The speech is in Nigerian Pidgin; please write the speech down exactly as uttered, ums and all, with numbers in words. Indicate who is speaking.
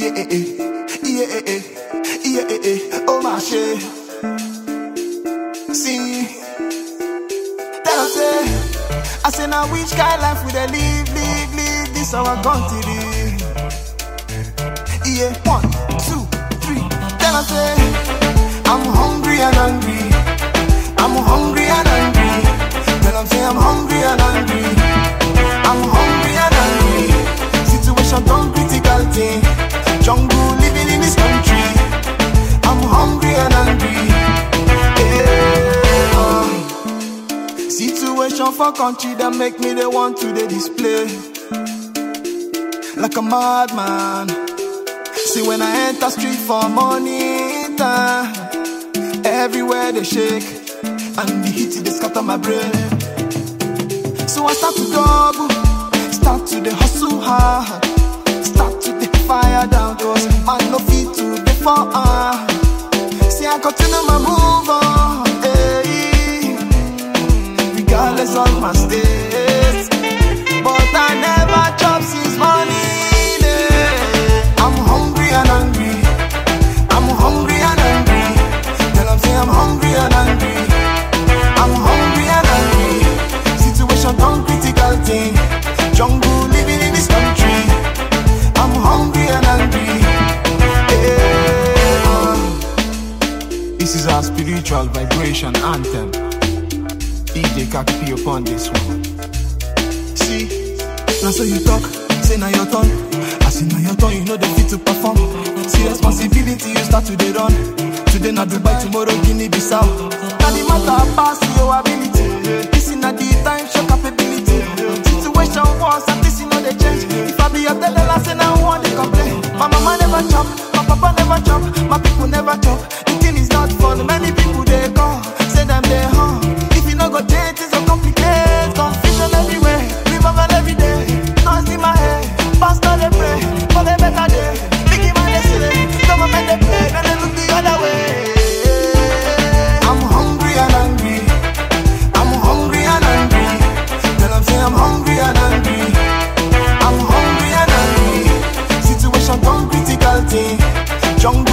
Speaker 1: Yeah, eh, eh. Yeah, eh, eh. Yeah, eh, eh. Oh, my shit. See, tell us, eh. I say, now which kind of life would I live, live, live? This our country. Yeah, one, two, three. Tell us, eh. I'm hungry and hungry. I'm hungry and hungry. Tell them, say, I'm hungry and hungry. I'm hungry and hungry. Situation done critical thing. Jungle living in this country. I'm hungry and hungry. Yeah. uh. Situation for country that make me they want to they display like a madman. See when I enter street for money time, everywhere they shake and the heat they scatter my brain. So I start to double, start to the hustle hard, start to the fire down those man no feet to the fall. Uh. See I continue my move on, hey, regardless of my state, but I never chop since morning. Yeah. I'm hungry and hungry, I'm hungry and hungry. Tell them say I'm hungry and hungry, I'm hungry and hungry. Situation done critical thing. Jungle living in this country. I'm hungry and hungry. Yeah. uh. This is our spiritual vibration anthem. D J Kakipi upon this one. See, now so you talk, say now your turn. I say now your turn, you know the fit to perform. See responsibility, you start to the run. Today na Dubai, tomorrow Guinea Bissau. Now the matter pass your ability. This is not the time, show capability. Situation was and this is not the change. If I be a tell I say now one they complain. My mama never chop, my papa never chop, my people never chop. The thing is not fun, many people they call, say them they hung. If you no go change, it's so complicated. Confusion everywhere, revival every day. Noise in my head, pastor they pray for the better day. Biggie man they say, government they play, then they look the other way. I'm hungry and hungry, I'm hungry and hungry. Tell them say I'm hungry and hungry, I'm hungry and hungry. Situation done critical thing. Jungle